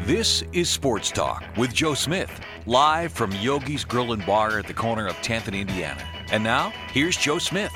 This is Sports Talk with Joe Smith, live from Yogi's Grill and Bar at the corner of 10th and Indiana. And now, here's Joe Smith.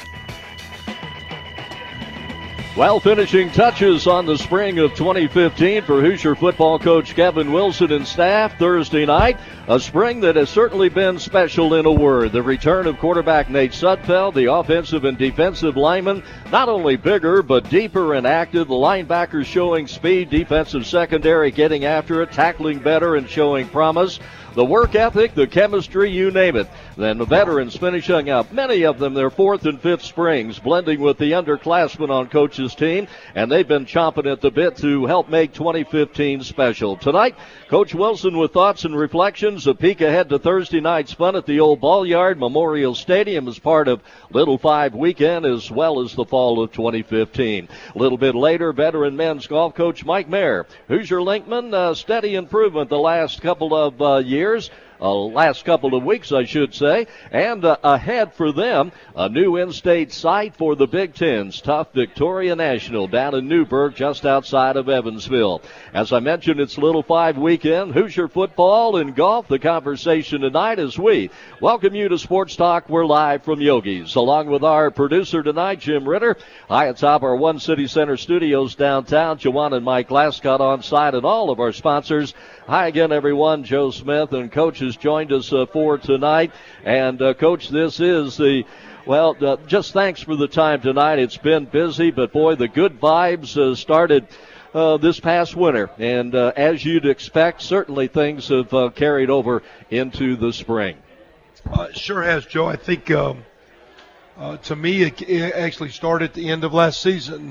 Well, finishing touches on the spring of 2015 for Hoosier football coach Kevin Wilson and staff Thursday night. A spring that has certainly been special in a word. The return of quarterback Nate Sudfeld, the offensive and defensive linemen, not only bigger but deeper and active. The linebackers showing speed, defensive secondary getting after it, tackling better and showing promise. The work ethic, the chemistry, you name it. Then the veterans finishing up, many of them their fourth and fifth springs, blending with the underclassmen on Coach's team, and they've been chomping at the bit to help make 2015 special. Tonight, Coach Wilson with thoughts and reflections, a peek ahead to Thursday night's fun at the old Ball Yard Memorial Stadium as part of Little Five weekend, as well as the fall of 2015. A little bit later, veteran men's golf coach Mike Mayer. Hoosier Linkman, steady improvement the last couple of years. Last couple of weeks, I should say. And ahead for them, a new in-state site for the Big Ten's tough Victoria National down in Newburgh, just outside of Evansville. As I mentioned, it's Little Five weekend. Hoosier football and golf, the conversation tonight as we welcome you to Sports Talk. We're live from Yogi's, along with our producer tonight, Jim Ritter. High atop our One City Center studios downtown, Jawan and Mike Lascott on site, and all of our sponsors. Hi again, everyone. Joe Smith and Coach has joined us for tonight. And, Coach, this is just thanks for the time tonight. It's been busy, but, boy, the good vibes started this past winter. And as you'd expect, certainly things have carried over into the spring. It sure has, Joe. I think, to me, it actually started at the end of last season.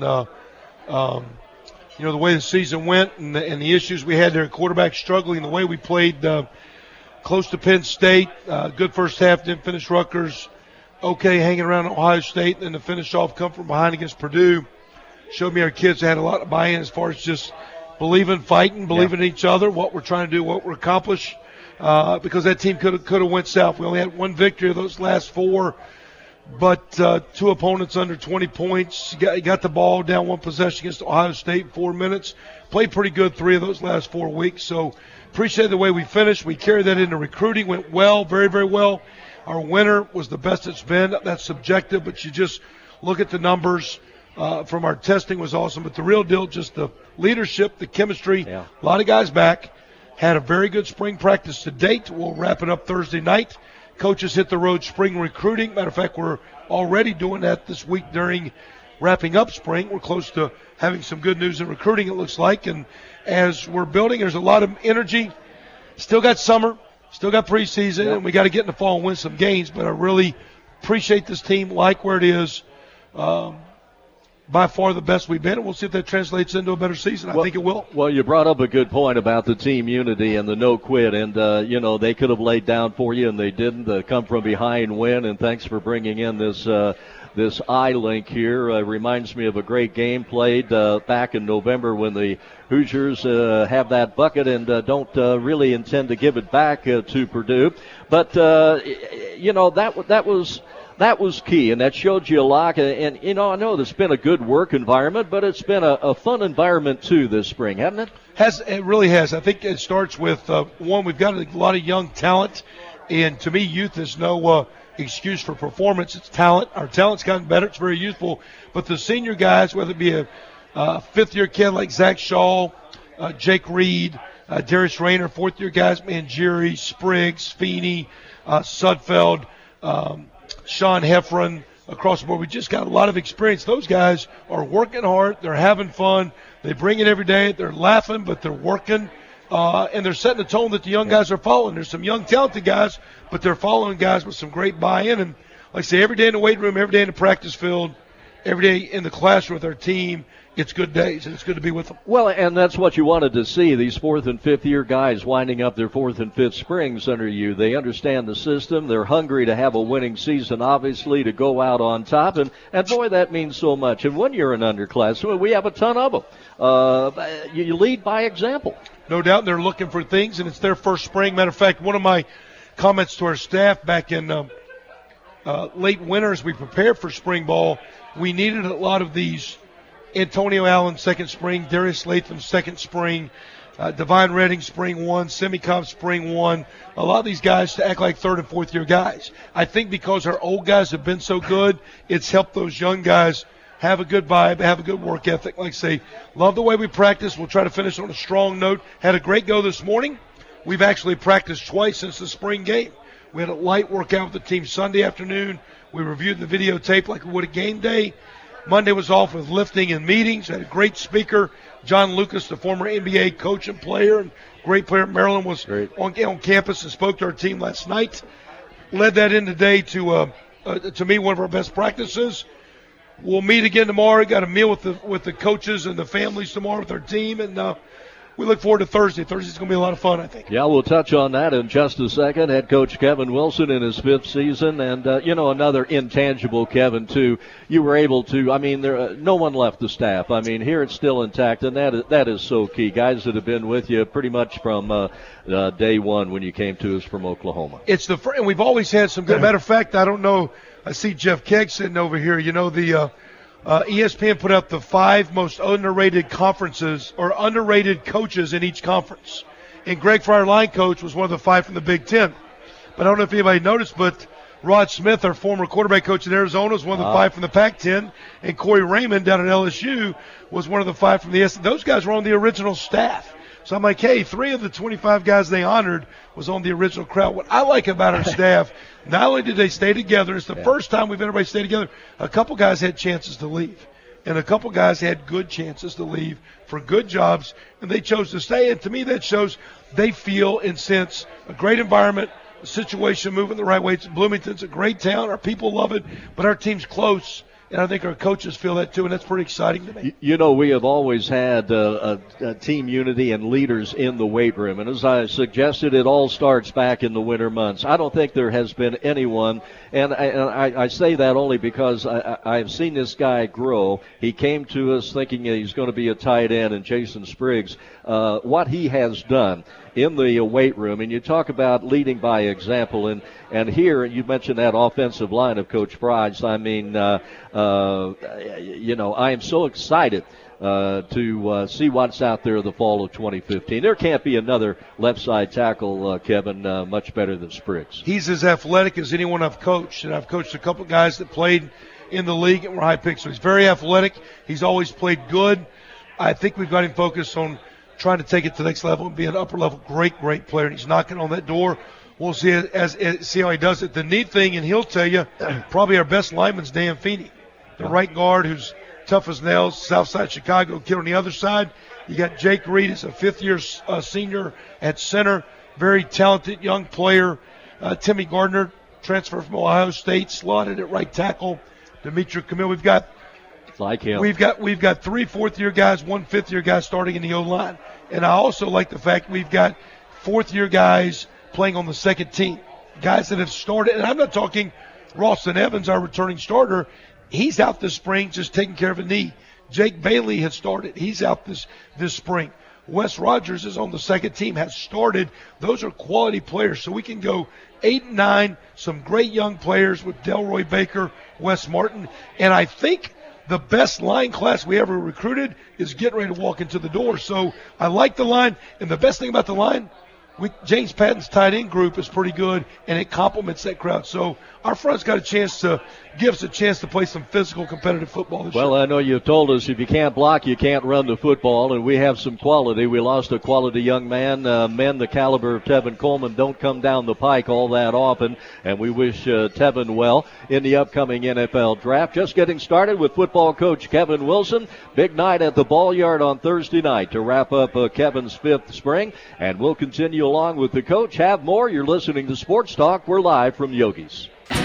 The way the season went and the issues we had there at quarterback struggling, the way we played close to Penn State, good first half, didn't finish Rutgers, okay, hanging around Ohio State, and then to finish off, come from behind against Purdue, showed me our kids had a lot of buy-in as far as just believing, fighting, believing in each other, what we're trying to do, what we're accomplish, because that team could have went south. We only had one victory of those last four. But two opponents under 20 points. Got the ball down one possession against Ohio State in 4 minutes. Played pretty good 3 of those last 4 weeks. So appreciate the way we finished. We carried that into recruiting. Went well, very, very well. Our winter was the best it's been. That's subjective, but you just look at the numbers from our testing was awesome. But the real deal, just the leadership, the chemistry. Yeah. A lot of guys back. Had a very good spring practice to date. We'll wrap it up Thursday night. Coaches hit the road spring recruiting. Matter of fact, we're already doing that this week during wrapping up spring. We're close to having some good news in recruiting, it looks like. And as we're building, there's a lot of energy. Still got summer, still got preseason, and we got to get in the fall and win some games. But I really appreciate this team, like where it is. By far the best we've been, and we'll see if that translates into a better season. I think it will. Well, you brought up a good point about the team unity and the no quit, and, they could have laid down for you, and they didn't. Come from behind win, and thanks for bringing in this I-Link here. Reminds me of a great game played back in November when the Hoosiers have that bucket and don't really intend to give it back to Purdue. But, that was key, and that showed you a lot. And I know there's been a good work environment, but it's been a fun environment, too, this spring, hasn't it? It really has. I think it starts with, one, we've got a lot of young talent, and to me, youth is no excuse for performance. It's talent. Our talent's gotten better. It's very youthful. But the senior guys, whether it be a fifth-year kid like Zach Shaw, Jake Reed, Darius Rayner, fourth-year guys, Mangieri, Spriggs, Feeney, Sudfeld, Sean Heffron, across the board. We just got a lot of experience. Those guys are working hard. They're having fun. They bring it every day. They're laughing, but they're working. And they're setting a tone that the young guys are following. There's some young, talented guys, but they're following guys with some great buy-in. And like I say, every day in the weight room, every day in the practice field, every day in the classroom with our team, it's good days, and it's good to be with them. Well, and that's what you wanted to see, these fourth- and fifth-year guys winding up their fourth and fifth springs under you. They understand the system. They're hungry to have a winning season, obviously, to go out on top. And boy, that means so much. And when you're an underclassman, we have a ton of them. You lead by example. No doubt they're looking for things, and it's their first spring. Matter of fact, one of my comments to our staff back in late winter as we prepared for spring ball, we needed a lot of these Antonio Allen second spring, Darius Latham second spring, Divine Redding, spring one. Semicomp, spring one. A lot of these guys to act like third and fourth year guys. I think because our old guys have been so good, it's helped those young guys have a good vibe, have a good work ethic. Like I say, love the way we practice. We'll try to finish on a strong note. Had a great go this morning. We've actually practiced twice since the spring game. We had a light workout with the team Sunday afternoon. We reviewed the videotape like we would a game day. Monday was off with lifting and meetings. Had a great speaker. John Lucas, the former NBA coach and player, and great player at Maryland, was on campus and spoke to our team last night. Led that in today to me, one of our best practices. We'll meet again tomorrow. Got a meal with the coaches and the families tomorrow with our team, and we look forward to Thursday. Thursday's going to be a lot of fun, I think. Yeah, we'll touch on that in just a second. Head coach Kevin Wilson in his 5th season, and another intangible, Kevin, too. You were able to. I mean, no one left the staff. I mean, here it's still intact, and that is so key. Guys that have been with you pretty much from day one when you came to us from Oklahoma. And we've always had some good. Matter of fact, I don't know. I see Jeff Kegg sitting over here. The ESPN put out the 5 most underrated conferences or underrated coaches in each conference. And Greg Fryer, line coach, was one of the 5 from the Big Ten. But I don't know if anybody noticed, but Rod Smith, our former quarterback coach in Arizona, was one of the 5 from the Pac-10. And Corey Raymond down at LSU was one of the 5 from the SEC. Those guys were on the original staff. So I'm like, hey, 3 of the 25 guys they honored was on the original crowd. What I like about our staff, not only did they stay together, it's the first time we've had everybody stay together. A couple guys had chances to leave, and a couple guys had good chances to leave for good jobs, and they chose to stay. And to me, that shows they feel and sense a great environment, a situation moving the right way. Bloomington's a great town. Our people love it, but our team's close. And I think our coaches feel that, too, and that's pretty exciting to me. We have always had a team unity and leaders in the weight room. And as I suggested, it all starts back in the winter months. I don't think there has been anyone, and I say that only because I've seen this guy grow. He came to us thinking he's going to be a tight end, and Jason Spriggs, what he has done in the weight room, and you talk about leading by example, and here you mentioned that offensive line of Coach Fry's. I mean, I am so excited to see what's out there in the fall of 2015. There can't be another left side tackle, Kevin, much better than Spriggs. He's as athletic as anyone I've coached, and I've coached a couple guys that played in the league and were high picks. So he's very athletic. He's always played good. I think we've got him focused on trying to take it to the next level and be an upper level great player. And he's knocking on that door. We'll see see how he does it. The neat thing, and he'll tell you, probably our best lineman's Dan Feeney, the right guard who's tough as nails, Southside Chicago kid on the other side. You got Jake Reed, who's a 5th-year senior at center, very talented young player. Timmy Gardner, transfer from Ohio State, slotted at right tackle. Demetri Camille. We've got 3 4th-year guys, 1 5th-year guy starting in the O-line. And I also like the fact we've got 4th-year guys playing on the second team, guys that have started. And I'm not talking Ralston Evans, our returning starter. He's out this spring just taking care of a knee. Jake Bailey has started. He's out this spring. Wes Rogers is on the second team, has started. Those are quality players. So we can go 8-9, some great young players with Delroy Baker, Wes Martin. And I think the best line class we ever recruited is getting ready to walk into the door. So I like the line. And the best thing about the line, James Patton's tight end group is pretty good, and it complements that crowd. So our front's got a chance to give us a chance to play some physical, competitive football this year. Well, I know you've told us if you can't block, you can't run the football, and we have some quality. We lost a quality young man. Men the caliber of Tevin Coleman don't come down the pike all that often, and we wish Tevin well in the upcoming NFL draft. Just getting started with football coach Kevin Wilson. Big night at the Ball Yard on Thursday night to wrap up Kevin's 5th spring, and we'll continue along with the coach. Have more. You're listening to Sports Talk. We're live from Yogi's.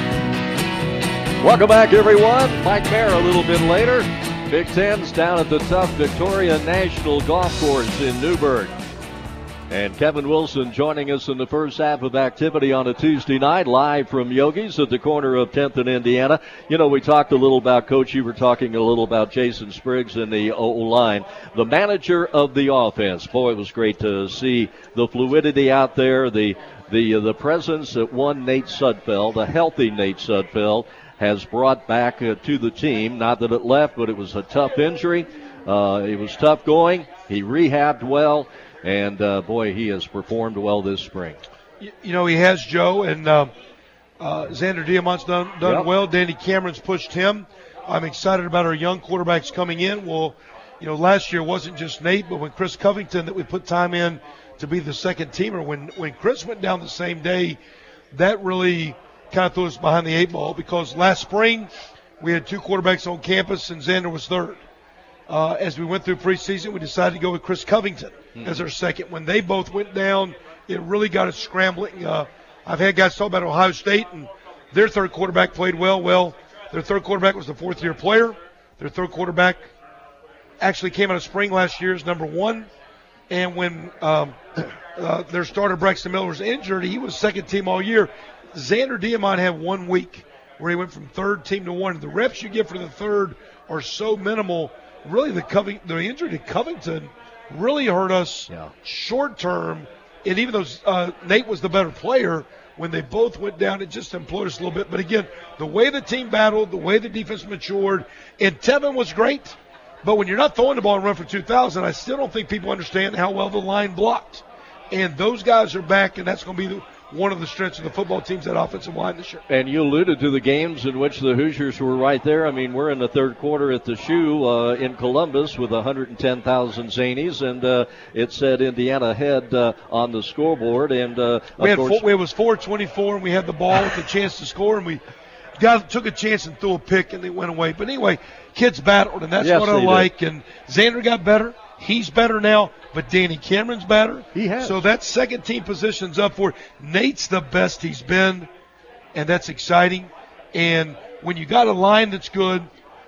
Welcome back, everyone. Mike Mayer a little bit later. Big Ten's down at the tough Victoria National Golf Course in Newburgh. And Kevin Wilson joining us in the first half of activity on a Tuesday night, live from Yogi's at the corner of 10th and Indiana. We talked a little about, Coach, you were talking a little about Jason Spriggs in the O-line. The manager of the offense. Boy, it was great to see the fluidity out there, the presence that one Nate Sudfeld, a healthy Nate Sudfeld, has brought back to the team. Not that it left, but it was a tough injury. It was tough going. He rehabbed well, and, boy, he has performed well this spring. He has, Joe, and Xander Diamant's done well. Danny Cameron's pushed him. I'm excited about our young quarterbacks coming in. Well, last year wasn't just Nate, but when Chris Covington, that we put time in to be the second teamer, when Chris went down the same day, that really kind of threw us behind the 8 ball, because last spring we had 2 quarterbacks on campus and Xander was third. As we went through preseason, we decided to go with Chris Covington as our second. When they both went down, it really got us scrambling. I've had guys talk about Ohio State, and their third quarterback played well. Well, their third quarterback was the fourth-year player. Their third quarterback actually came out of spring last year as number 1. And when their starter, Braxton Miller, was injured, he was second team all year. Xander Diamant had 1 week where he went from third team to 1. The reps you get for the third are so minimal. Really, the injury to Covington really hurt us short term. And even though Nate was the better player, when they both went down, it just imploded us a little bit. But again, the way the team battled, the way the defense matured, and Tevin was great. But when you're not throwing the ball and run for 2,000, I still don't think people understand how well the line blocked. And those guys are back, and that's going to be one of the strengths of the football team's that offensive line this year. And you alluded to the games in which the Hoosiers were right there. I mean, we're in the third quarter at the Shoe in Columbus with 110,000 Zanies, and it said Indiana ahead on the scoreboard. And it was 4:24, and we had the ball with a chance to score, and we took a chance and threw a pick, and it went away. But anyway, kids battled, and that's what I like. And Xander got better. He's better now, but Danny Cameron's better. He has. So that second team position's up for Nate's the best he's been, and that's exciting. And when you got a line that's good,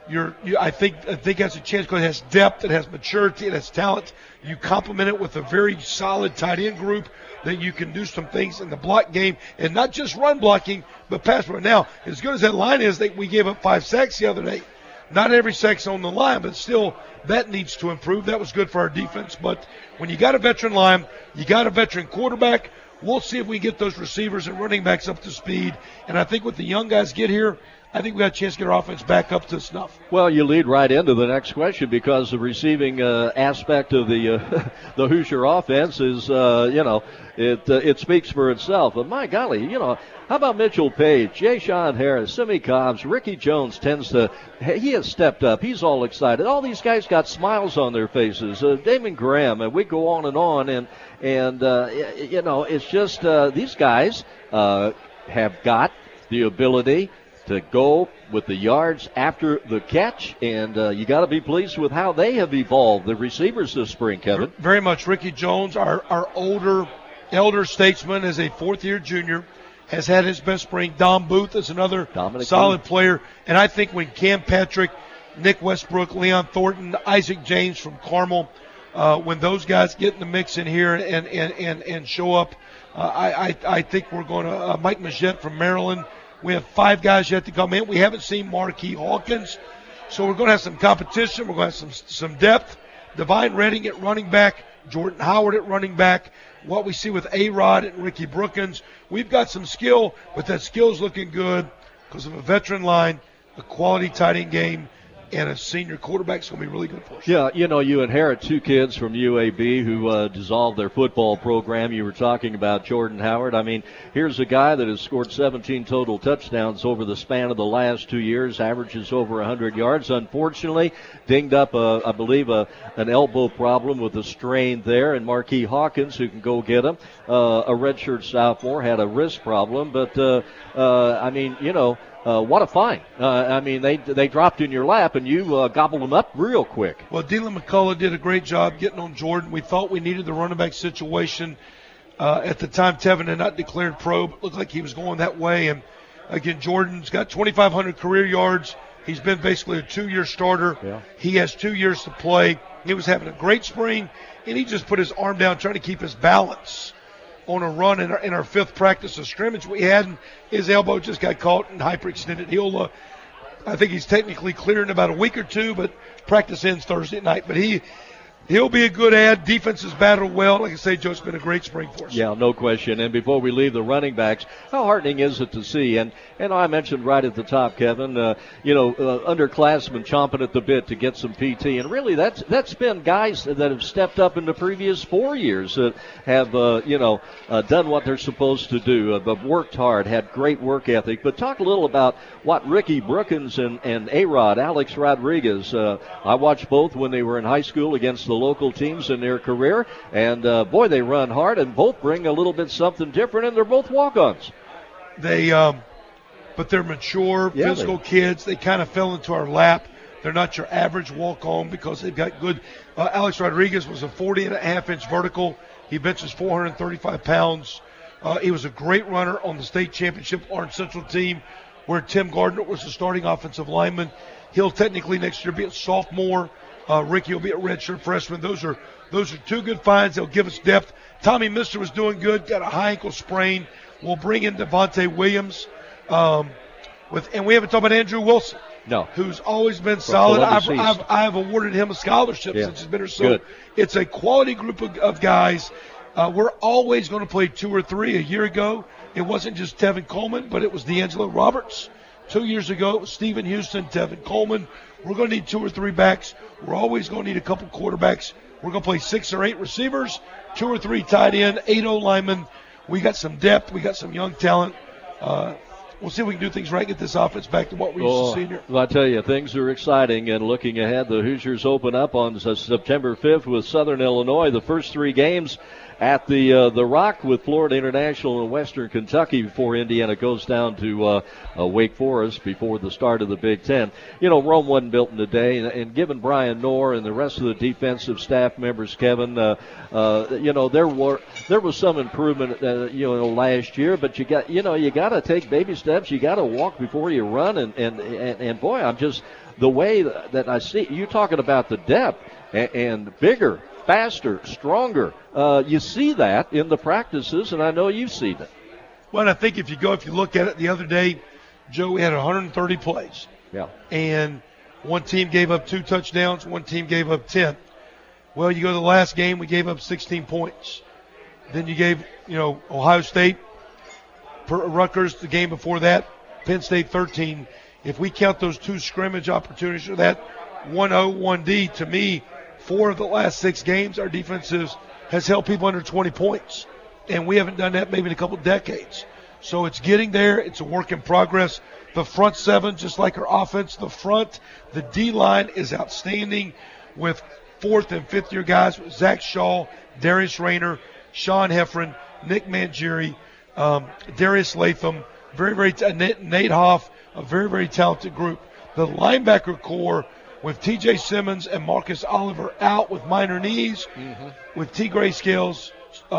I think that's a chance because it has depth, it has maturity, it has talent. You complement it with a very solid tight end group that you can do some things in the block game, and not just run blocking, but pass rush. Now, as good as that line is, we gave up 5 sacks the other day. Not every sack's on the line, but still that needs to improve. That was good for our defense. But when you got a veteran line, you got a veteran quarterback, we'll see if we get those receivers and running backs up to speed. And I think with the young guys get here, I think we got a chance to get our offense back up to snuff. Well, you lead right into the next question because the receiving aspect of the Hoosier offense is, it speaks for itself. But my golly, how about Mitchell Page, Jay Sean Harris, Simi Cobbs, Ricky Jones he has stepped up. He's all excited. All these guys got smiles on their faces. Damon Graham, and we go on, and it's just these guys have got the ability to go with the yards after the catch, and you got to be pleased with how they have evolved, the receivers this spring, Kevin. Very much. Ricky Jones, our elder statesman, as a fourth-year junior, has had his best spring. Dom Booth is another solid player, and I think when Cam Patrick, Nick Westbrook, Leon Thornton, Isaac James from Carmel, when those guys get in the mix in here and show up, I think we're going to Mike Majette from Maryland. We have 5 guys yet to come in. We haven't seen Marquis Hawkins, so we're going to have some competition. We're going to have some depth. Divine Redding at running back, Jordan Howard at running back. What we see with A-Rod and Ricky Brookins, we've got some skill, but that skill's looking good because of a veteran line, a quality tight end game, and a senior quarterback's going to be really good for us. Yeah, you inherit 2 kids from UAB who dissolved their football program. You were talking about Jordan Howard. I mean, here's a guy that has scored 17 total touchdowns over the span of the last 2 years, averages over 100 yards. Unfortunately, dinged up, I believe, an elbow problem with a strain there. And Marquis Hawkins, who can go get him, a redshirt sophomore, had a wrist problem. But, what a find. They dropped in your lap, and you gobbled them up real quick. Well, Dylan McCullough did a great job getting on Jordan. We thought we needed the running back situation. At the time, Tevin had not declared pro, but looked like he was going that way. And, again, Jordan's got 2,500 career yards. He's been basically a 2-year starter. Yeah. He has 2 years to play. He was having a great spring, and he just put his arm down trying to keep his balance on a run in our 5th practice of scrimmage we had, and his elbow just got caught and hyperextended. I think he's technically clear in about a week or 2, but practice ends Thursday night. But he'll be a good add. Defense has battled well. Like I say, Joe, it's been a great spring for us. Yeah, no question. And before we leave the running backs, how heartening is it to see? And I mentioned right at the top, Kevin, underclassmen chomping at the bit to get some PT. And really, that's been guys that have stepped up in the previous 4 years that have, done what they're supposed to do, but worked hard, had great work ethic. But talk a little about what Ricky Brookins and A-Rod, Alex Rodriguez, I watched both when they were in high school against the local teams in their career. And, boy, they run hard and both bring a little bit something different, and they're both walk-ons. But they're mature, physical kids. They kind of fell into our lap. They're not your average walk-on because they've got good. Alex Rodriguez was a 40.5-inch vertical. He benches 435 pounds. He was a great runner on the state championship Orange Central team where Tim Gardner was the starting offensive lineman. He'll technically next year be a sophomore. Ricky will be a redshirt freshman. Those are two good finds. They'll give us depth. Tommy Mister was doing good, got a high ankle sprain. We'll bring in Devontae Williams. And we haven't talked about Andrew Wilson. No. Who's always been solid. I've awarded him a scholarship since he's been here. So it's a quality group of guys. We're always going to play 2 or 3. A year ago, it wasn't just Tevin Coleman, but it was D'Angelo Roberts. 2 years ago, it was Stephen Houston, Tevin Coleman. We're going to need 2 or 3 backs. We're always going to need a couple quarterbacks. We're going to play 6 or 8 receivers, 2 or 3 tight end, 8 O-linemen. We got some depth. We got some young talent. We'll see if we can do things right, get this offense back to what we used to see here. Well, I tell you, things are exciting. And looking ahead, the Hoosiers open up on September 5th with Southern Illinois. The first 3 games at the Rock with Florida International and Western Kentucky before Indiana goes down to Wake Forest before the start of the Big Ten. Rome wasn't built in a day, and given Brian Knorr and the rest of the defensive staff members, Kevin, there was some improvement, last year, but you got to take baby steps. You got to walk before you run, and boy, I'm just the way that I see you talking about the depth and bigger, faster, stronger. You see that in the practices, and I know you've seen it. Well, and I think if you look at it the other day, Joe, we had 130 plays. Yeah. And one team gave up 2 touchdowns, one team gave up 10. Well, you go to the last game, we gave up 16 points. Then you gave, Ohio State, Rutgers the game before that, Penn State 13. If we count those 2 scrimmage opportunities or that 1-0, 1D, to me, 4 of the last 6 games, our defense has held people under 20 points. And we haven't done that maybe in a couple decades. So it's getting there. It's a work in progress. The front 7, just like our offense, the D-line is outstanding with 4th and 5th year guys, Zach Shaw, Darius Rayner, Sean Heffron, Nick Mangieri, Darius Latham, Nate Hoff, a very, very talented group. The linebacker core with T.J. Simmons and Marcus Oliver out with minor knees, with T. Grayscales,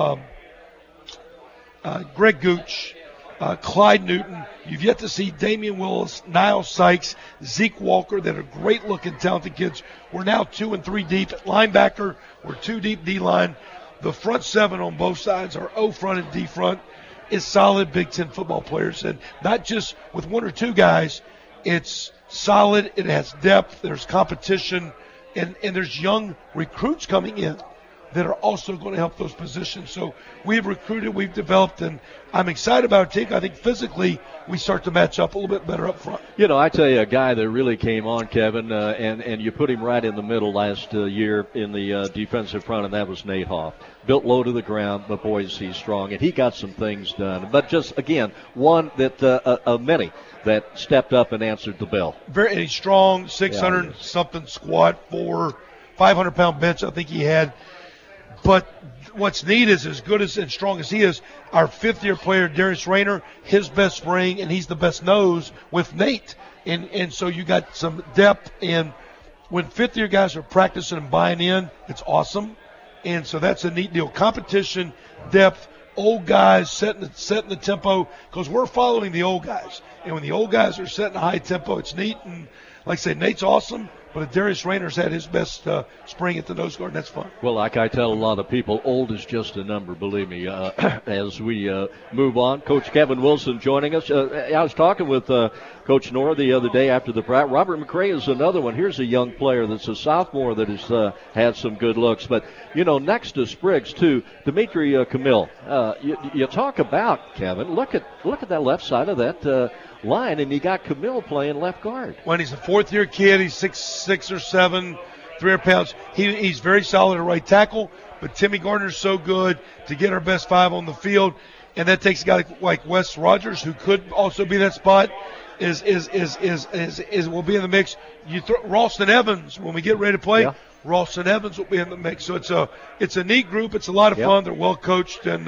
Greg Gooch, Clyde Newton. You've yet to see Damian Willis, Niall Sykes, Zeke Walker, that are great-looking, talented kids. We're now 2 and 3 deep at linebacker. We're 2 deep D-line. The front 7 on both sides, our O-front and D-front, is solid Big Ten football players. And not just with 1 or 2 guys, it's solid. It has depth. There's competition. And there's young recruits coming in that are also going to help those positions. So we've recruited, we've developed, and I'm excited about our team. I think physically we start to match up a little bit better up front. I tell you, a guy that really came on, Kevin, and you put him right in the middle last year in the defensive front, and that was Nate Hoff. Built low to the ground, but boy, is he strong, and he got some things done. But just, again, one that of many that stepped up and answered the bell. Very strong, 600-something squat, 500-pound bench I think he had. But what's neat is, as good as and strong as he is, our 5th-year player, Darius Rayner, his best spring, and he's the best nose with Nate. And so you got some depth. And when 5th-year guys are practicing and buying in, it's awesome. And so that's a neat deal. Competition, depth, old guys setting the tempo, because we're following the old guys. And when the old guys are setting a high tempo, it's neat. And like I say, Nate's awesome. But Darius Rayner's had his best spring at the nose guard, and that's fun. Well, like I tell a lot of people, old is just a number, believe me. As we move on, Coach Kevin Wilson joining us. I was talking with Coach Nora the other day after the practice. Robert McRae is another one. Here's a young player that's a sophomore that has had some good looks. But, next to Spriggs, too, Dimitri Camille. You talk about, Kevin, look at that left side of that line, and you got Camille playing left guard. When he's a fourth-year kid, he's 6'6" or 7", 300 pounds. He's very solid at right tackle, but Timmy Gardner's so good to get our best 5 on the field, and that takes a guy like Wes Rogers, who could also be that spot, is will be in the mix. You throw Ralston Evans when we get ready to play. Yeah. Ralston Evans will be in the mix. So it's a neat group. It's a lot of fun. They're well coached, and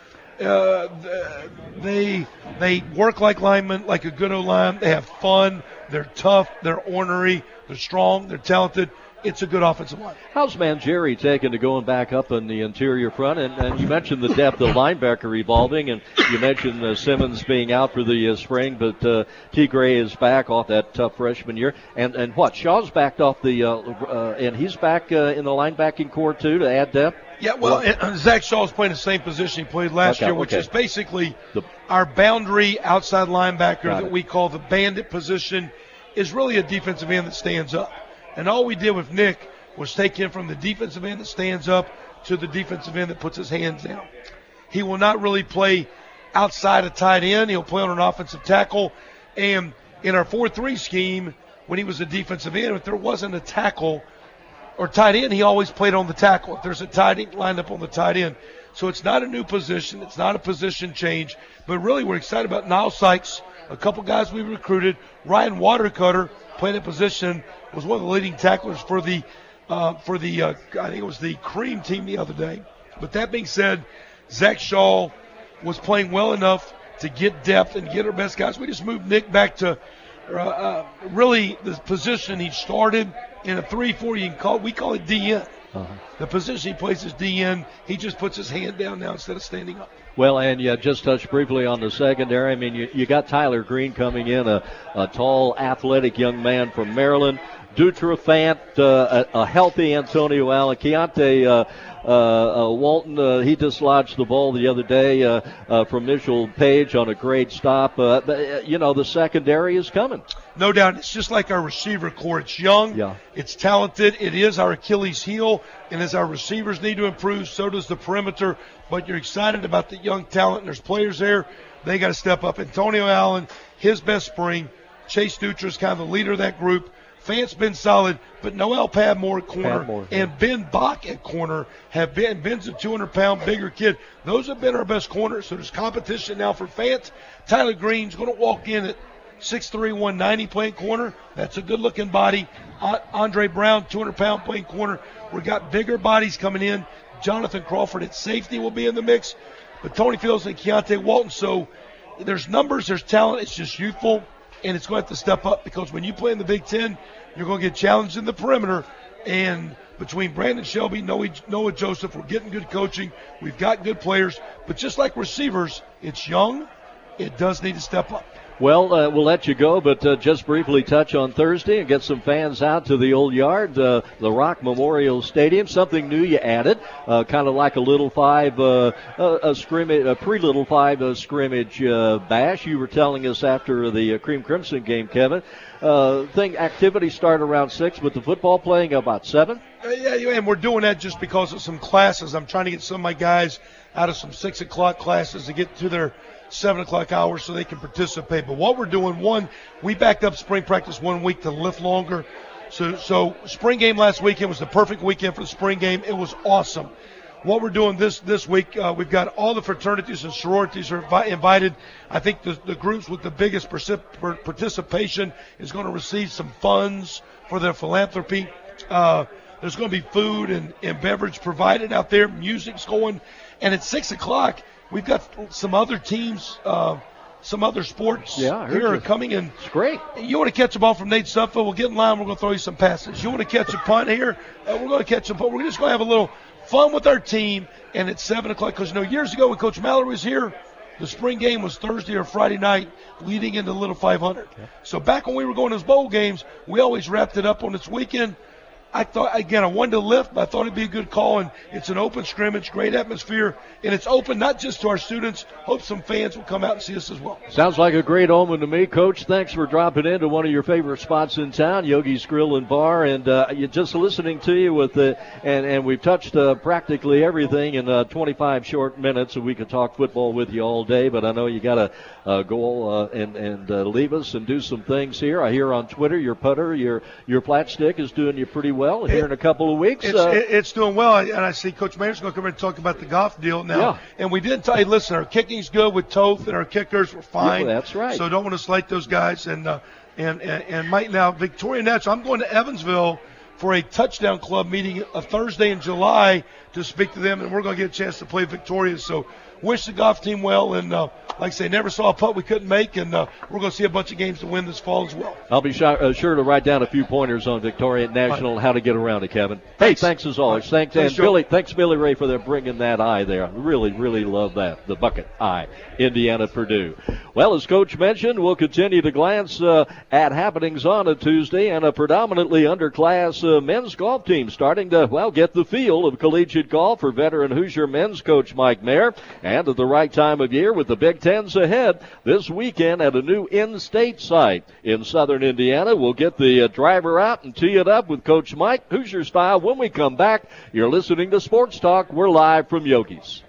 they work like linemen, like a good O-line. They have fun. They're tough. They're ornery. They're strong. They're talented. It's a good offensive line. How's Mangieri taken to going back up in the interior front? And you mentioned the depth of linebacker evolving, and you mentioned Simmons being out for the spring, but T. Gray is back off that tough freshman year. And what? Shaw's backed off and he's back in the linebacking core, too, to add depth? Yeah, well, Zach Shaw's playing the same position he played last year, which is basically our boundary outside linebacker that we call the bandit position, is really a defensive end that stands up. And all we did with Nick was take him from the defensive end that stands up to the defensive end that puts his hands down. He will not really play outside of tight end. He'll play on an offensive tackle. And in our 4-3 scheme, when he was a defensive end, if there wasn't a tackle or tight end, he always played on the tackle. If there's a tight end, lined up on the tight end. So it's not a new position. It's not a position change. But really, we're excited about Niall Sykes, a couple guys we recruited. Ryan Watercutter played a position, was one of the leading tacklers for the I think it was the Cream team the other day. But that being said, Zach Shaw was playing well enough to get depth and get our best guys. We just moved Nick back to really the position he started in a 3-4. We call it DN. The position he plays is DN. He just puts his hand down now instead of standing up. Well, and you just touched briefly on the secondary. I mean, you got Tyler Green coming in, a tall, athletic young man from Maryland. Dutra Fant, a healthy Antonio Allen. Keontae Walton, he dislodged the ball the other day from Mitchell Page on a great stop. The secondary is coming. No doubt. It's just like our receiver core. It's young. It's talented. It is our Achilles heel. And as our receivers need to improve, so does the perimeter. But you're excited about the young talent, and there's players there. They got to step up. Antonio Allen, his best spring. Chase Dutra is kind of the leader of that group. Fant's been solid, but Noel Padmore at corner and Ben Bach at corner have been. Ben's a 200-pound bigger kid. Those have been our best corners. So there's competition now for Fant. Tyler Green's going to walk in at 6'3", 190 playing corner. That's a good-looking body. Andre Brown, 200-pound playing corner. We've got bigger bodies coming in. Jonathan Crawford at safety will be in the mix. But Tony Fields and Keontae Walton. So there's numbers, there's talent. It's just youthful. And it's going to have to step up because when you play in the Big Ten, you're going to get challenged in the perimeter. And between Brandon Shelby, Noah Joseph, we're getting good coaching. We've got good players. But just like receivers, it's young. It does need to step up. Well, we'll let you go, but just briefly touch on Thursday and get some fans out to the old yard, the Rock Memorial Stadium. Something new you added, kind of like a Little Five, a scrimmage, a pre-Little Five scrimmage bash. You were telling us after the Cream Crimson game, Kevin. Activities start around 6, but the football playing about 7. Yeah, and we're doing that just because of some classes. I'm trying to get some of my guys out of some 6 o'clock classes to get to their 7 o'clock hours so they can participate. But what we're doing, one, we backed up spring practice 1 week to lift longer. So spring game last weekend was the perfect weekend for the spring game. It was awesome. What we're doing this week, we've got all the fraternities and sororities are invited. I think the groups with the biggest participation is going to receive some funds for their philanthropy. There's going to be food and beverage provided out there. Music's going. And at 6 o'clock, we've got some other teams, some other sports here are coming in. It's great. You want to catch a ball from Nate Suffolk? We'll get in line. We're going to throw you some passes. You want to catch a punt here? We're going to catch a punt. We're just going to have a little fun with our team. And at 7 o'clock, because, years ago when Coach Mallory was here, the spring game was Thursday or Friday night leading into the Little 500. Okay. So back when we were going to those bowl games, we always wrapped it up on its weekend. I thought, again, I wanted to lift, but I thought it'd be a good call, and it's an open scrimmage, great atmosphere, and it's open not just to our students. Hope some fans will come out and see us as well. Sounds like a great omen to me, Coach. Thanks for dropping into one of your favorite spots in town, Yogi's Grill and Bar, and you're just listening to you with the, and we've touched practically everything in 25 short minutes, and we could talk football with you all day, but I know you got to go and leave us and do some things here. I hear on Twitter your putter, your flat stick is doing you pretty well here in a couple of weeks. It's doing well, and I see Coach Mayor's going to come in and talk about the golf deal now. Yeah. And we did tell you, listen, our kicking's good with Toth, and our kickers were fine. Yeah, that's right. So don't want to slight those guys. And Mike, now Victoria Natural, I'm going to Evansville for a touchdown club meeting a Thursday in July to speak to them, and we're going to get a chance to play Victoria. So wish the golf team well, and like I say, never saw a putt we couldn't make, and we're going to see a bunch of games to win this fall as well. I'll be sure to write down a few pointers on Victoria National and how to get around it, Kevin. Hey, thanks as always. Thanks Billy Ray for bringing that eye there. I really, really love that, the bucket eye, Indiana Purdue. Well, as Coach mentioned, we'll continue to glance at happenings on a Tuesday, and a predominantly underclass men's golf team starting to, get the feel of collegiate golf for veteran Hoosier men's coach Mike Mayer. And at the right time of year with the Big Tens ahead this weekend at a new in-state site in southern Indiana. We'll get the driver out and tee it up with Coach Mike, Hoosier style. When we come back, you're listening to Sports Talk. We're live from Yogi's.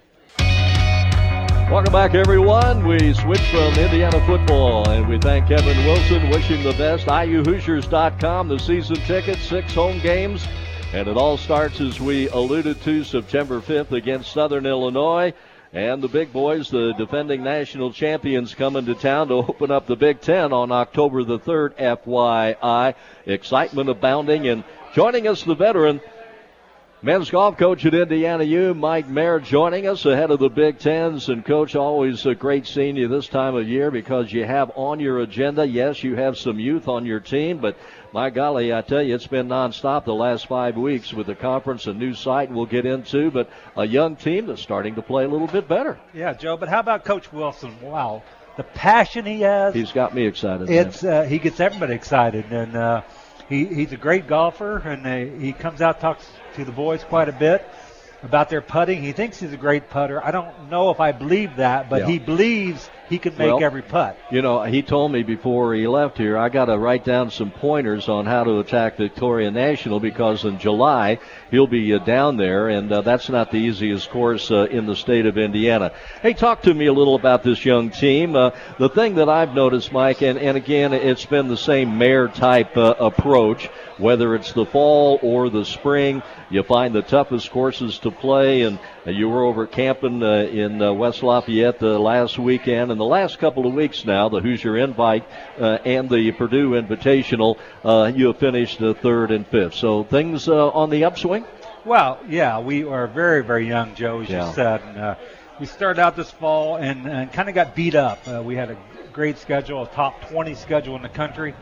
Welcome back, everyone. We switch from Indiana football, and we thank Kevin Wilson, wishing the best. IUHoosiers.com, the season ticket, 6 home games. And it all starts, as we alluded to, September 5th against Southern Illinois. And the big boys, the defending national champions, coming to town to open up the Big Ten on October the 3rd, FYI. Excitement abounding. And joining us, the veteran men's golf coach at Indiana U, Mike Mayer, joining us ahead of the Big Tens. And, Coach, always a great seeing you this time of year because you have on your agenda, yes, you have some youth on your team, but my golly, I tell you, it's been nonstop the last 5 weeks with the conference, a new site we'll get into, but a young team that's starting to play a little bit better. Yeah, Joe, but how about Coach Wilson? Wow, the passion he has. He's got me excited. He gets everybody excited, and he's a great golfer, and he comes out, talks to the boys quite a bit about their putting. He thinks he's a great putter. I don't know if I believe that, but he believes he can make every putt. You know, he told me before he left here, I got to write down some pointers on how to attack Victoria National because in July he'll be down there, and that's not the easiest course in the state of Indiana. Hey, talk to me a little about this young team. The thing that I've noticed, Mike, and again, it's been the same Mayer-type approach, whether it's the fall or the spring. You find the toughest courses to play, and you were over camping in West Lafayette last weekend, and the last couple of weeks now, the Hoosier Invite and the Purdue Invitational, you have finished 3rd and 5th. So things on the upswing? Well, yeah, we are very, very young, Joe, as you said. And, we started out this fall and kind of got beat up. We had a great schedule, a top 20 schedule in the country,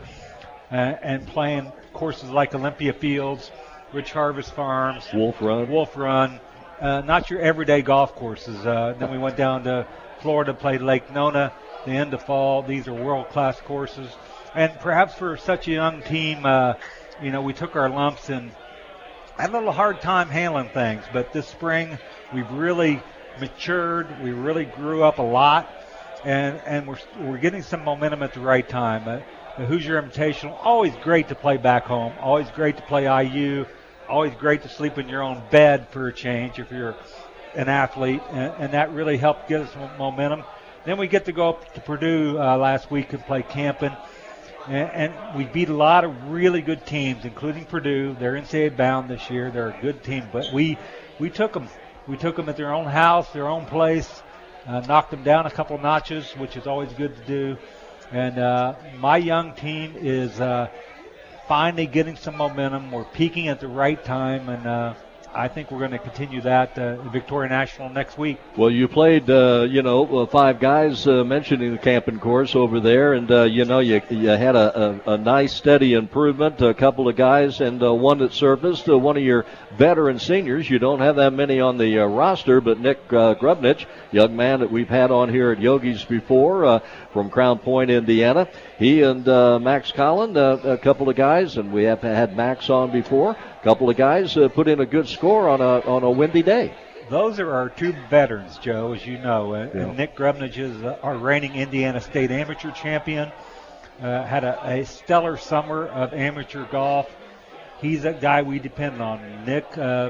and playing courses like Olympia Fields, Rich Harvest Farms, Wolf Run. Not your everyday golf courses. Then we went down to Florida, played Lake Nona the end of fall. These are world-class courses. And perhaps for such a young team, we took our lumps and had a little hard time handling things. But this spring, we've really matured. We really grew up a lot. And we're getting some momentum at the right time. The Hoosier Invitational, always great to play back home. Always great to play IU. Always great to sleep in your own bed for a change if you're an athlete. And that really helped get us momentum. Then we get to go up to Purdue last week and play Campen. And we beat a lot of really good teams, including Purdue. They're NCAA bound this year. They're a good team. But we took them. We took them at their own house, their own place, knocked them down a couple notches, which is always good to do. And my young team is finally getting some momentum. We're peaking at the right time, and I think we're going to continue that Victoria National next week. Well, you played, 5 guys mentioning the camping course over there, and, you had a nice, steady improvement, a couple of guys, and one that surfaced, one of your veteran seniors. You don't have that many on the roster, but Nick Grubnich, young man that we've had on here at Yogi's before, from Crown Point, Indiana. He and Max Collin, a couple of guys, and we have had Max on before. A couple of guys put in a good score on a windy day. Those are our 2 veterans, Joe, as you know. And Nick Grubnich is our reigning Indiana State amateur champion. Had a stellar summer of amateur golf. He's a guy we depend on. Nick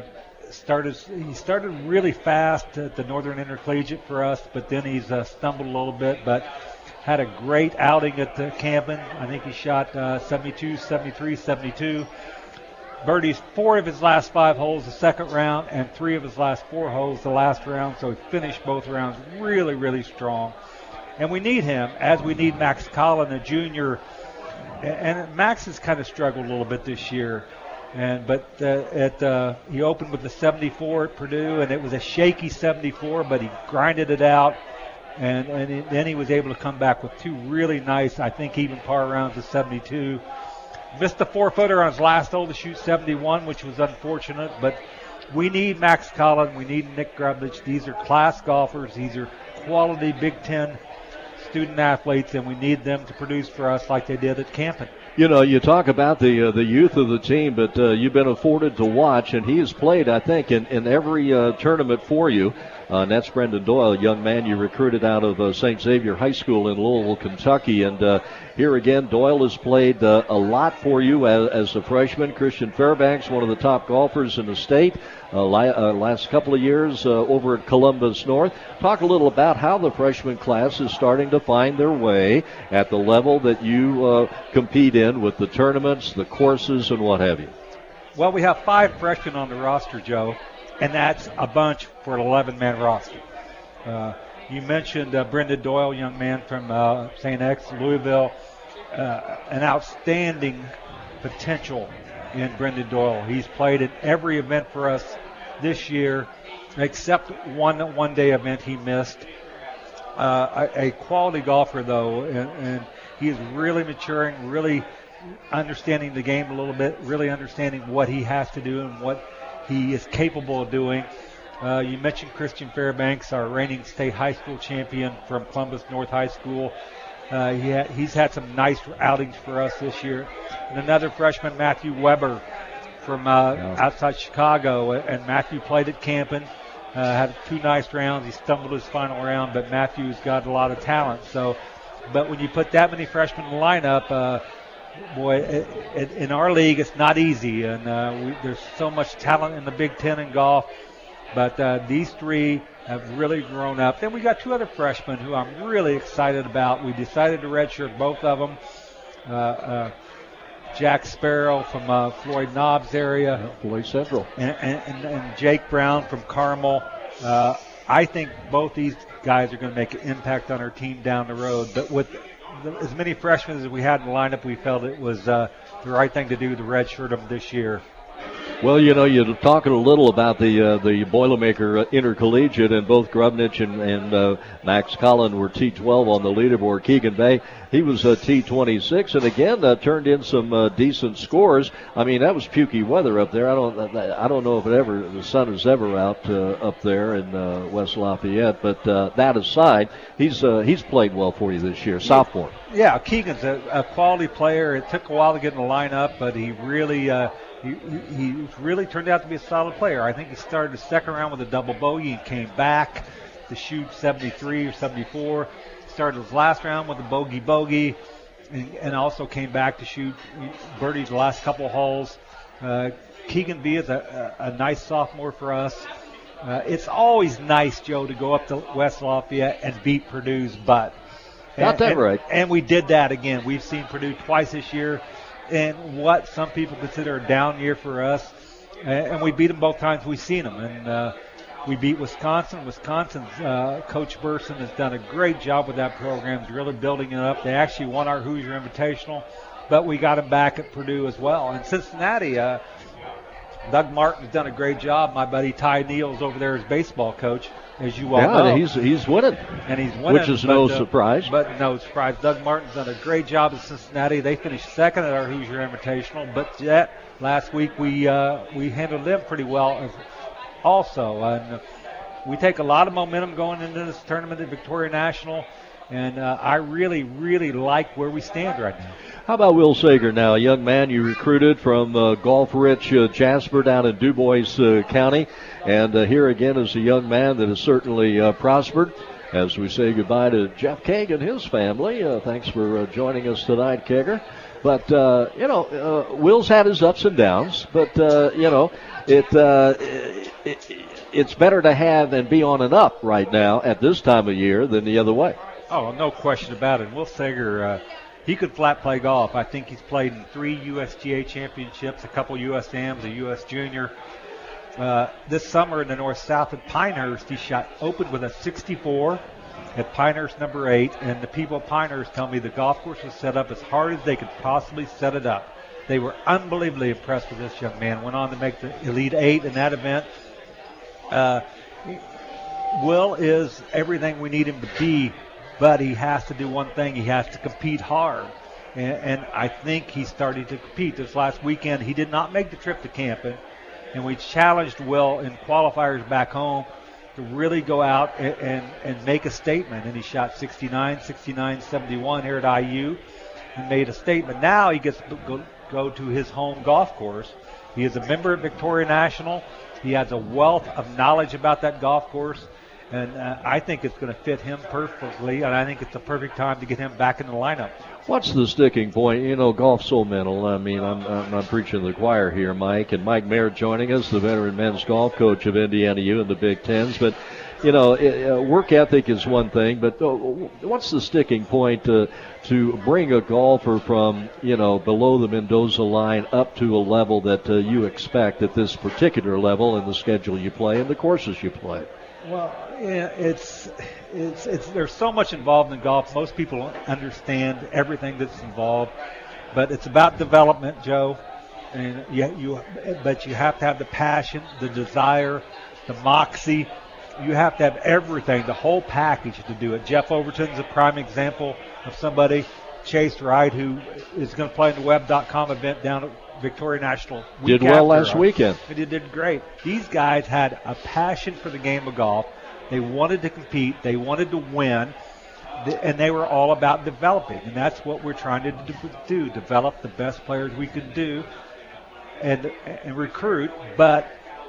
started really fast at the Northern Intercollegiate for us, but then he's stumbled a little bit, but had a great outing at the camping. I think he shot 72, 73, 72. Birdies 4 of his last 5 holes the second round and 3 of his last 4 holes the last round, so he finished both rounds really, really strong. And we need him, as we need Max Collin, a junior. And Max has kind of struggled a little bit this year. But he opened with the 74 at Purdue, and it was a shaky 74, but he grinded it out. And then he was able to come back with 2 really nice, I think, even par rounds of 72. Missed the 4-footer on his last hole to shoot 71, which was unfortunate. But we need Max Collin. We need Nick Grubnich. These are class golfers. These are quality Big Ten student athletes, and we need them to produce for us like they did at camping. You talk about the youth of the team, but you've been afforded to watch, and he has played, I think, in every tournament for you. And that's Brendan Doyle, a young man you recruited out of St. Xavier High School in Louisville, Kentucky. And here again, Doyle has played a lot for you as a freshman. Christian Fairbanks, one of the top golfers in the state, last couple of years over at Columbus North. Talk a little about how the freshman class is starting to find their way at the level that you compete in with the tournaments, the courses, and what have you. Well, we have 5 freshmen on the roster, Joe, and that's a bunch for an 11-man roster. You mentioned Brendan Doyle, young man from St. X, Louisville, an outstanding potential in Brendan Doyle. He's played in every event for us this year, except one day event he missed. A quality golfer, though, and he is really maturing, really understanding the game a little bit, really understanding what he has to do and what he is capable of doing. You mentioned Christian Fairbanks, our reigning state high school champion from Columbus North High School. He's had some nice outings for us this year. And another freshman, Matthew Weber, from outside Chicago. And Matthew played at Campen, had 2 nice rounds. He stumbled his final round, but Matthew's got a lot of talent. But when you put that many freshmen in the lineup, in our league, it's not easy. And there's so much talent in the Big Ten in golf. But these 3 have really grown up. Then we got 2 other freshmen who I'm really excited about. We decided to redshirt both of them. Jack Sparrow from Floyd Knobs area. Floyd Central. And Jake Brown from Carmel. I think both these guys are going to make an impact on our team down the road. But with as many freshmen as we had in the lineup, we felt it was the right thing to do to redshirt them this year. Well, you're talking a little about the Boilermaker Intercollegiate, and both Grubnich and Max Collin were T12 on the leaderboard. Keegan Bay, he was T26, and again turned in some decent scores. I mean, that was pukey weather up there. I don't know if the sun is ever out up there in West Lafayette. But that aside, he's played well for you this year, sophomore. Yeah, Keegan's a quality player. It took a while to get in the lineup, but he really. He really turned out to be a solid player. I think he started the second round with a double bogey and came back to shoot 73 or 74. Started his last round with a bogey, and also came back to shoot birdies the last couple of holes. Keegan B is a nice sophomore for us. It's always nice, Joe, to go up to West Lafayette and beat Purdue's butt. Got that right. And we did that again. We've seen Purdue twice this year. And what some people consider a down year for us. And we beat them both times we've seen them. And we beat Wisconsin. Wisconsin's Coach Burson has done a great job with that program. He's really building it up. They actually won our Hoosier Invitational, but we got them back at Purdue as well. And Cincinnati, Doug Martin's done a great job. My buddy Ty Neal's over there as baseball coach, as you all know. Yeah, he's winning. And he's winning. Which is no surprise. But no surprise. Doug Martin's done a great job at Cincinnati. They finished second at our Hoosier Invitational. But yet, last week we handled them pretty well also. And we take a lot of momentum going into this tournament at Victoria National. And I really, really like where we stand right now. How about Will Sager now, a young man you recruited from golf-rich Jasper down in Du Bois County. And here again is a young man that has certainly prospered. As we say goodbye to Jeff Kaeg and his family. Thanks for joining us tonight, Kager. But, Will's had his ups and downs. But, it's better to have and be on an up right now at this time of year than the other way. Oh, no question about it. Will Sager, he could flat play golf. I think he's played in 3 USGA championships, a couple USAMs, a US Junior. This summer in the North-South at Pinehurst, he shot open with a 64 at Pinehurst number 8, and the people at Pinehurst tell me the golf course was set up as hard as they could possibly set it up. They were unbelievably impressed with this young man. Went on to make the Elite 8 in that event. Will is everything we need him to be, but he has to do one thing. He has to compete hard. And I think he's starting to compete. This last weekend, he did not make the trip to Campen, and we challenged Will in qualifiers back home to really go out and make a statement. And he shot 69, 71 here at IU and made a statement. Now he gets to go to his home golf course. He is a member of Victoria National. He has a wealth of knowledge about that golf course. And I think it's going to fit him perfectly, and I think it's the perfect time to get him back in the lineup. What's the sticking point? Golf's so mental. I mean, I'm not preaching to the choir here, Mike. And Mike Mayer joining us, the veteran men's golf coach of Indiana U in the Big Tens. But, work ethic is one thing, but what's the sticking point to bring a golfer from, below the Mendoza line up to a level that you expect at this particular level in the schedule you play and the courses you play? Well, yeah, it's there's so much involved in golf. Most people don't understand everything that's involved, but it's about development, Joe. And but you have to have the passion, the desire, the moxie. You have to have everything, the whole package to do it. Jeff Overton's a prime example of somebody. Chase Wright, who is going to play in the Web.com event down at Victoria National. Did well last weekend. He did great. These guys had a passion for the game of golf. They wanted to compete. They wanted to win. And they were all about developing. And that's what we're trying to do, develop the best players we could do and recruit. But,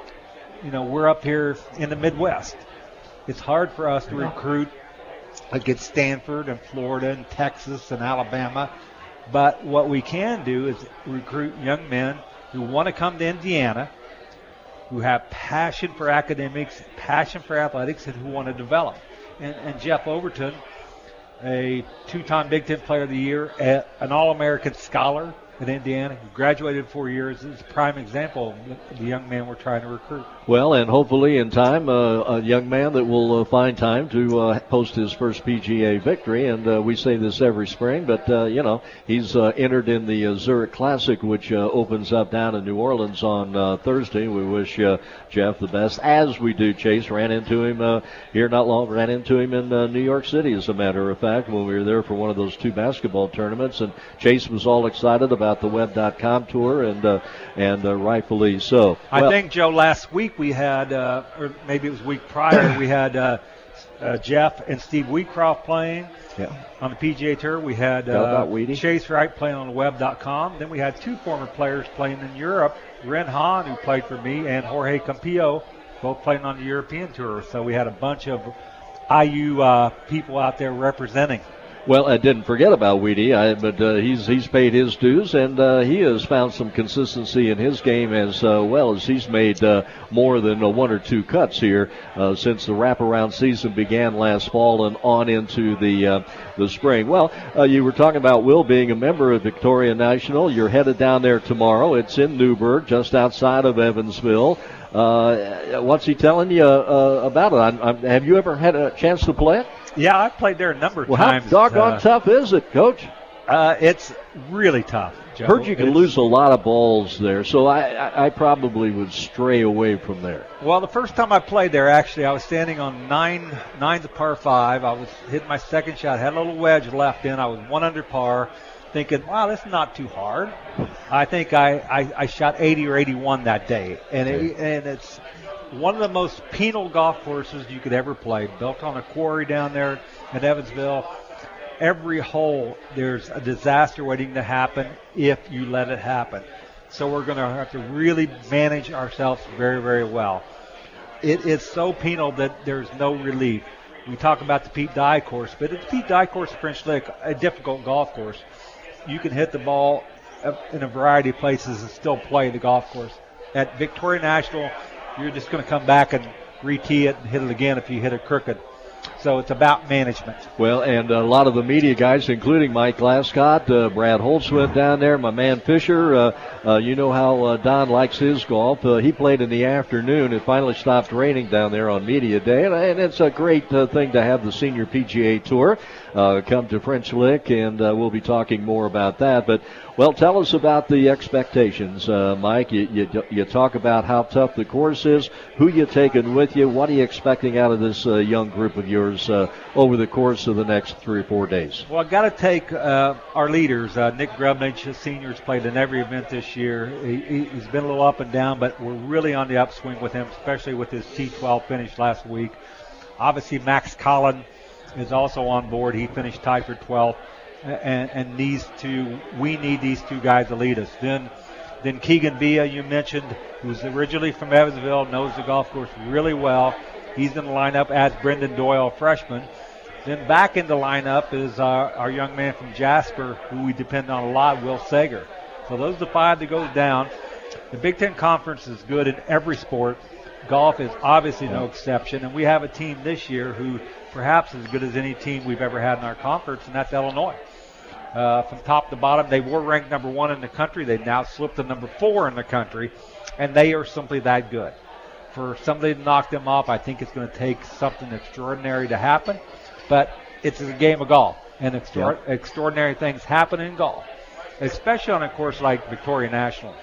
we're up here in the Midwest. It's hard for us to recruit against Stanford and Florida and Texas and Alabama. But what we can do is recruit young men who want to come to Indiana, who have passion for academics, passion for athletics, and who want to develop. And Jeff Overton, a 2-time Big Ten Player of the Year, an All-American scholar at Indiana, who graduated 4 years, is a prime example of the young man we're trying to recruit. Well, and hopefully in time, a young man that will find time to post his first PGA victory. And we say this every spring, but, he's entered in the Zurich Classic, which opens up down in New Orleans on Thursday. We wish Jeff the best, as we do Chase. Ran into him here not long, ran into him in New York City, as a matter of fact, when we were there for one of those 2 basketball tournaments. And Chase was all excited about the Web.com tour, and rightfully so. I think, Joe, last week we had, or maybe it was week prior, we had Jeff and Steve Wheatcroft playing on the PGA Tour. We had Chase Wright playing on the Web.com. Then we had 2 former players playing in Europe, Ren Hahn, who played for me, and Jorge Campillo, both playing on the European Tour. So we had a bunch of IU people out there representing. Well, I didn't forget about Weedy, but he's paid his dues, and he has found some consistency in his game as well, as he's made more than 1 or 2 cuts here since the wraparound season began last fall and on into the spring. Well, you were talking about Will being a member of Victoria National. You're headed down there tomorrow. It's in Newburgh, just outside of Evansville. What's he telling you about it? Have you ever had a chance to play it? Yeah, I've played there a number of times. How doggone tough is it, Coach? It's really tough, Joe. Heard you can lose a lot of balls there, so I probably would stray away from there. Well, the first time I played there, actually, I was standing on nine's a par 5. I was hitting my second shot, had a little wedge left in. I was 1 under par, thinking, wow, this is not too hard. I think I shot 80 or 81 that day, and it's one of the most penal golf courses you could ever play, built on a quarry down there at Evansville. Every hole, there's a disaster waiting to happen if you let it happen. So we're going to have to really manage ourselves very, very well. It is so penal that there's no relief. We talk about the Pete Dye course, but at the Pete Dye course at French Lick, a difficult golf course, you can hit the ball in a variety of places and still play the golf course. At Victoria National, you're just going to come back and re-tee it and hit it again if you hit it crooked. So it's about management. Well, and a lot of the media guys, including Mike Glascott, Brad Holtz went down there, my man Fisher. You know how Don likes his golf. He played in the afternoon. It finally stopped raining down there on media day, and it's a great thing to have the Senior PGA Tour come to French Lick, and we'll be talking more about that. But, well, tell us about the expectations, Mike. You talk about how tough the course is, who you taking with you, what are you expecting out of this young group of yours over the course of the next 3 or 4 days? Well, I've got to take our leaders. Nick Grubnage, his seniors, played in every event this year. He's been a little up and down, but we're really on the upswing with him, especially with his T12 finish last week. Obviously, Max Collin is also on board. He finished tied for 12th. And we need these two guys to lead us. Then Keegan Villa, you mentioned, who's originally from Evansville, knows the golf course really well. He's in the lineup, as Brendan Doyle, freshman. Then back in the lineup is our young man from Jasper, who we depend on a lot, Will Sager. So those are the 5 that goes down. The Big Ten Conference is good in every sport. Golf is obviously no exception, and we have a team this year who perhaps is as good as any team we've ever had in our conference, and that's Illinois. From top to bottom, they were ranked number 1 in the country. They've now slipped to number 4 in the country, and they are simply that good. For somebody to knock them off, I think it's going to take something extraordinary to happen, but it's a game of golf, and extraordinary things happen in golf, especially on a course like Victoria National.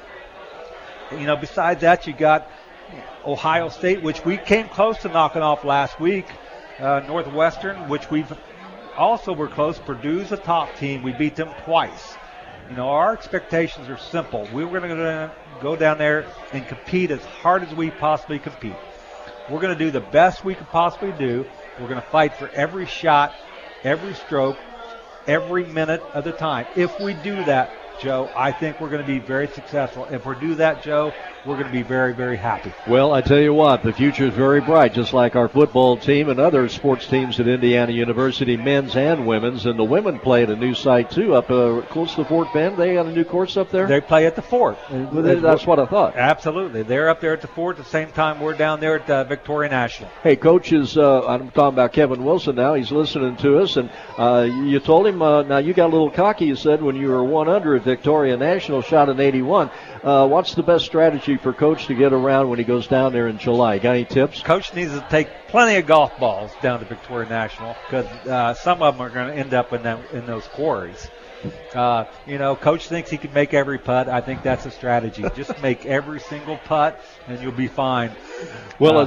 You know, besides that, you got Ohio State, which we came close to knocking off last week, Northwestern, which we've also were close. Purdue's a top team. We beat them twice. You know, our expectations are simple. We were going to go down there and compete as hard as we possibly compete. We're going to do the best we could possibly do. We're going to fight for every shot, every stroke, every minute of the time. If we do that, Joe, I think we're going to be very successful. If we do that, Joe, we're going to be very, very happy. Well, I tell you what, the future is very bright, just like our football team and other sports teams at Indiana University, men's and women's. And the women play at a new site, too, up close to Fort Bend. They got a new course up there? They play at the Fort. That's what I thought. Absolutely. They're up there at the Fort at the same time we're down there at Victoria National. Hey, Coach, I'm talking about Kevin Wilson now. He's listening to us. And you told him, now you got a little cocky, you said, when you were 1 under at Victoria National, shot an 81. What's the best strategy for Coach to get around when he goes down there in July? Got any tips? Coach needs to take plenty of golf balls down to Victoria National because some of them are going to end up in those quarries. You know, Coach thinks he can make every putt. I think that's a strategy. Just make every single putt, and you'll be fine. Well,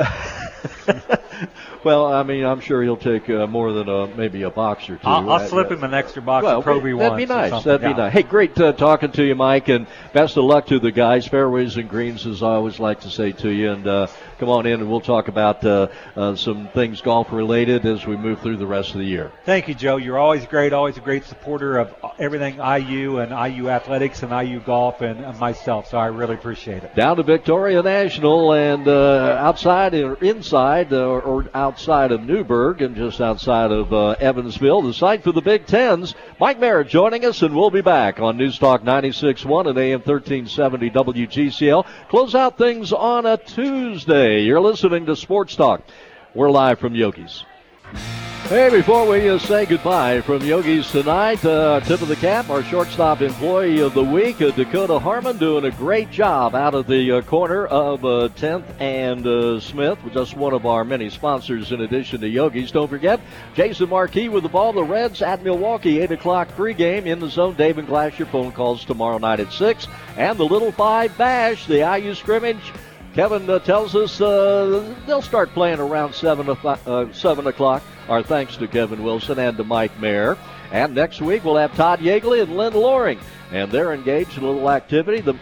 well, I mean, I'm sure he'll take more than maybe a box or two. I'll slip him an extra box of Pro V1. That'd be nice. That'd be nice. Hey, great talking to you, Mike, and best of luck to the guys. Fairways and greens, as I always like to say to you. And come on in, and we'll talk about some things golf-related as we move through the rest of the year. Thank you, Joe. You're always great, always a great supporter of everything IU and IU athletics and IU golf and myself, so I really appreciate it. Down to Victoria National and outside or inside or outside of Newburgh and just outside of Evansville, the site for the Big Tens. Mike Merritt joining us, and we'll be back on News Talk 96.1 and AM 1370 WGCL. Close out things on a Tuesday. You're listening to Sports Talk. We're live from Yogi's. Hey, before we say goodbye from Yogi's tonight, tip of the cap, our shortstop employee of the week, Dakota Harmon, doing a great job out of the corner of 10th and Smith, just one of our many sponsors in addition to Yogi's. Don't forget, Jason Marquis with the ball. The Reds at Milwaukee, 8 o'clock pregame in the zone. Dave and Glass, your phone calls tomorrow night at 6. And the Little 5 Bash, the IU scrimmage. Kevin tells us they'll start playing around 7 o'clock. Our thanks to Kevin Wilson and to Mike Mayer. And next week we'll have Todd Yeagley and Lynn Loring. And they're engaged in a little activity, the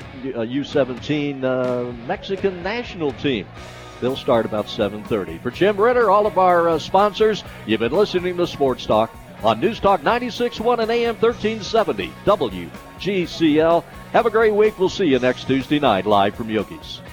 U17 Mexican national team. They'll start about 7:30. For Jim Ritter, all of our sponsors, you've been listening to Sports Talk on News Talk 96.1 and AM 1370 WGCL. Have a great week. We'll see you next Tuesday night live from Yogi's.